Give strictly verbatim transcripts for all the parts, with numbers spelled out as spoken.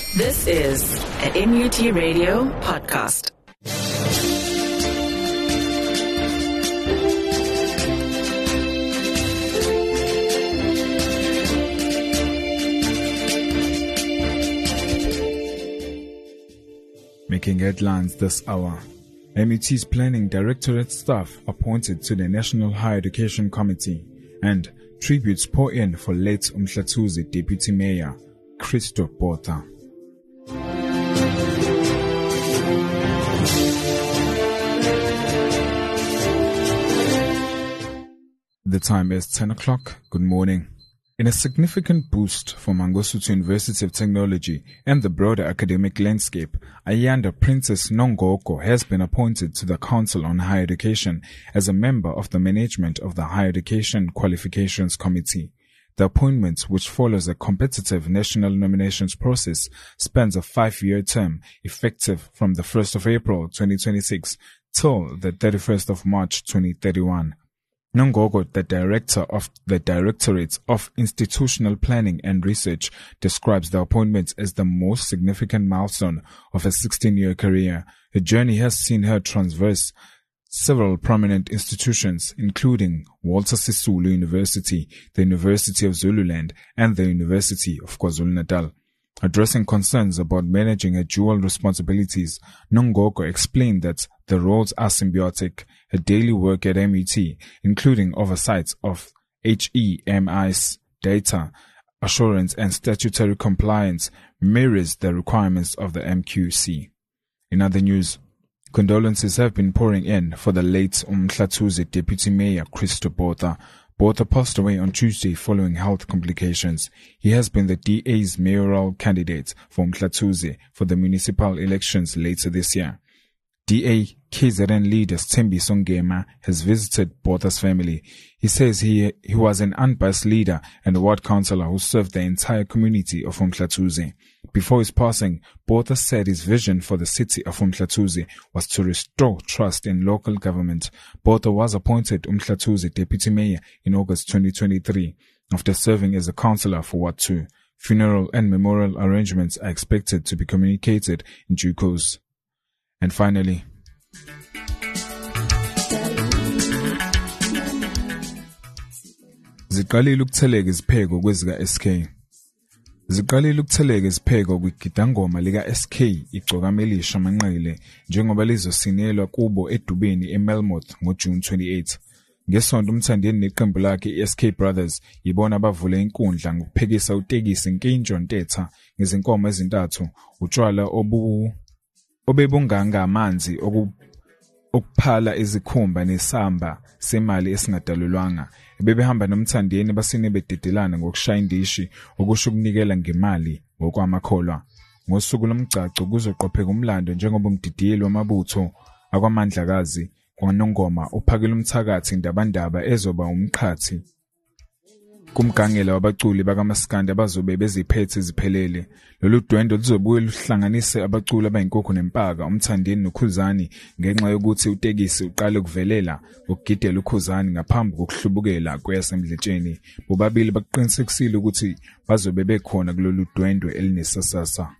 This is an M U T Radio podcast. Making headlines this hour. M U T's Planning Directorate staff appointed to the National Higher Education Committee, and tributes pour in for late Umhlathuze Deputy Mayor Christo Botha. The time is ten o'clock. Good morning. In a significant boost for Mangosuthu University of Technology and the broader academic landscape, Ayanda Princess Nongoko has been appointed to the Council on Higher Education as a member of the management of the Higher Education Qualifications Committee. The appointment, which follows a competitive national nominations process, spans a five-year term effective from the first of April twenty twenty-six till the thirty-first of March twenty thirty-one. Nongoko, the director of the Directorate of Institutional Planning and Research, describes the appointment as the most significant milestone of a sixteen-year career. Her journey has seen her traverse several prominent institutions, including Walter Sisulu University, the University of Zululand, and the University of KwaZulu-Natal. Addressing concerns about managing her dual responsibilities, Nongoko explained that the roles are symbiotic. Her daily work at M U T, including oversight of H E M I's data assurance and statutory compliance, mirrors the requirements of the M Q C. In other news, condolences have been pouring in for the late Umhlathuze Deputy Mayor Christo Botha. Botha passed away on Tuesday following health complications. He has been the D A's mayoral candidate for Umhlathuze for the municipal elections later this year. D A K Z N leader Thembi Songema has visited Botha's family. He says he he was an unbiased leader and a ward councillor who served the entire community of Umhlathuze. Before his passing, Botha said his vision for the city of Umhlathuze was to restore trust in local government. Botha was appointed Umhlathuze Deputy Mayor in August twenty twenty-three after serving as a councillor for Ward two. Funeral and memorial arrangements are expected to be communicated in due course. And finally, ziqalile ukutheleka izipheko kwezika S K. Ziqalile ukutheleka izipheko kwigidangoma lika S K igcokamelisha Manqele njengoba lizosinelwa kubo edubeni eMelmoth ngoJune twenty-eighth. Ngesonto umthandeni neqembu lakhe iS K Brothers yibona bavule inkundla ngokuphekisa utekisi Nkintsho Ntetha ngezinkomo ezintathu, utshwala obu obebunganga amanzi okuphala izikhumba nesamba semali esingadalulwanga. Bebehamba nomthandeni basine bededelana ngokushaya indishi okusho ukunikela ngemali ngokwamakholwa. Ngosuku lomgcaco kuzoqopheka umlando njengoba umdidiyeli wamabutho akwamandlakazi kwaNongoma uphakela umthakathi indabandaba ezoba umqhathi kumgangela wabaculi bakaMaskandi abazobe beziphethe ziphelele. Lolu dwendo luzobuye luhlanganise abaculi abayinkukhu nempaka umthandeni noKhuzani ngenxa yokuthi utekisi uqale ukuvelela ukugidela uKhuzani ngaphambi kokuhlubukela kweyasemdletsheni. Bobabili baqinisekisile ukuthi bazobe bekhona kulolu dwendwe elinesasasa.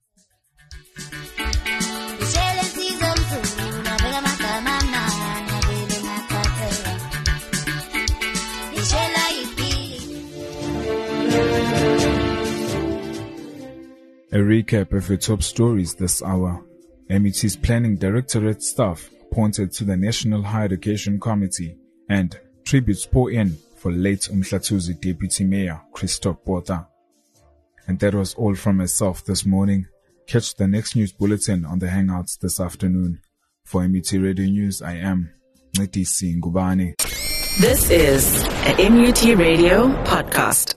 A recap of the top stories this hour. M U T's Planning Directorate staff appointed to the National Higher Education Committee, and tributes pour in for late Umhlathuze Deputy Mayor Christo Botha. And that was all from myself this morning. Catch the next news bulletin on the Hangouts this afternoon. For M U T Radio News, I am Ncedisi Ngubane. This is an M U T Radio podcast.